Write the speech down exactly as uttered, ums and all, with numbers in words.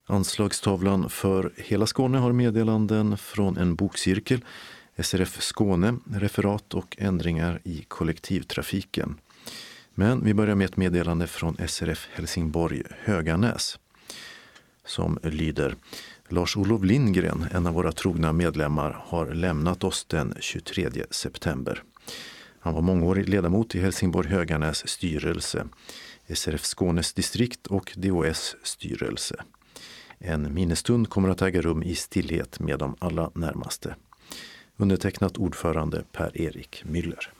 Anslagstavlan för hela Skåne har meddelanden från en bokcirkel, S R F Skåne, referat och ändringar i kollektivtrafiken. Men vi börjar med ett meddelande från S R F Helsingborg Höganäs som lyder: Lars-Olof Lindgren, en av våra trogna medlemmar, har lämnat oss den tjugotredje september. Han var mångårig ledamot i Helsingborg Höganäs styrelse, S R F Skånes distrikt och D O S styrelse. En minnesstund kommer att äga rum i stillhet med de allra närmaste. Undertecknat ordförande Per-Erik Müller.